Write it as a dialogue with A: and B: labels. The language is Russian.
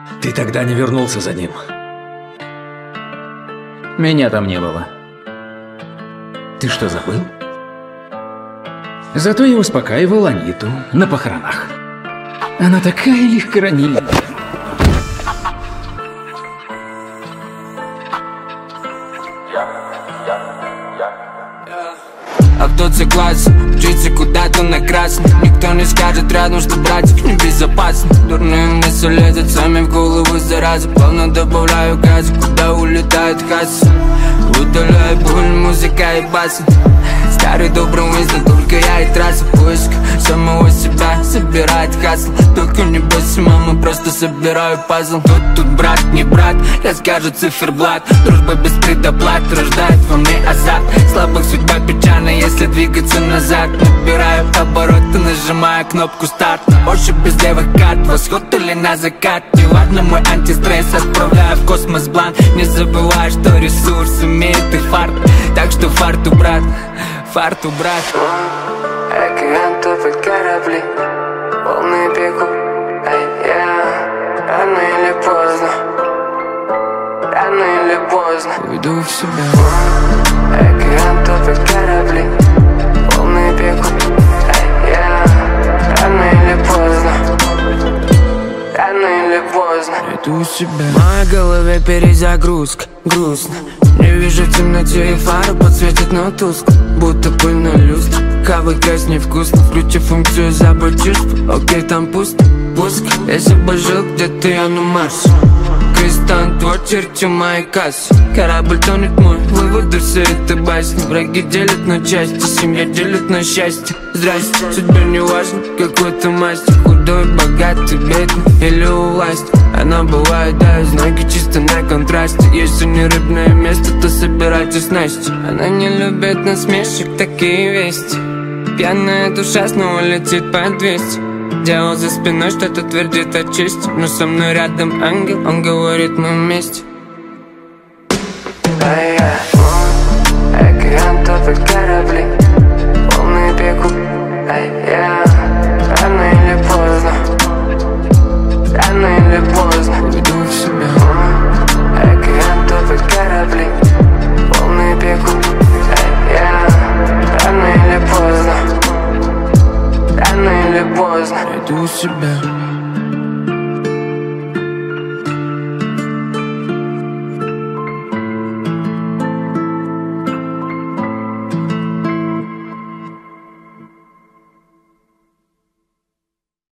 A: Ты тогда не вернулся за ним.
B: Меня там не было.
A: Ты что, забыл?
B: Зато я успокаивал Аниту на похоронах. Она такая легкоранильная.
C: Автоциклация, мчится куда-то на красный. Никто не скажет рядом, что братьев небезопасно. Дурные мысли лезут сами в голову, зараза. Плавно добавляю газа, куда улетает касса. Удаляю боль, музыка и басы. Старый добрый Уинстон, только я и трасса. Поиск самого себя собирает хасл. Только не бойся, мама, просто собираю пазл. Тут брат, не брат, я скажу циферблат. Дружба без предоплат рождает во мне азарт. Слабых судьба печальна, если двигаться назад. Набираю обороты, нажимаю кнопку старт. Больше без левых карт, восход или на закат. Неважно, мой антистресс отправляю в космос бланк. Не забывай, что ресурс имеет и фарт. Так что фарту, брат, фарту, брат.
D: Океантовые корабли, полные бегу. Рано или поздно, рано или поздно
C: уйду в себя.
D: Океантовые корабли, полные бегу. Рано или поздно, рано или поздно
C: Иду в себя. В моей голове перезагрузка, грустно. Не вижу в темноте и фары подсветит, но тускло. Будто пыльная люстра, кавы грязь невкусно. Включи функцию забыть чувства, окей, там пусто. Пуск, если бы жил где-то я на Марсе. Крестант, вот черчу мои кассы. Корабль тонет мой, выводы все это басни. Враги делят на части, семья делит на счастье. Здрасте, судьбе не важно, какой ты мастер. Худой, богатый, бедный или у власти. Она бывает, да, из ноги чисто на контрасте. Если не рыбное место, то собирайте снасти. Она не любит насмешек, такие вести. Пьяная душа снова летит по 200. Дьявол за спиной что-то твердит о чести. Но со мной рядом ангел, он говорит, мы вместе.
D: Океантовые корабли, полные бегу. Рано или поздно, рано или поздно
C: уйду в себя.
D: Океантовые корабли, полные бегу. Рано или поздно, рано или поздно
C: Иду в себя.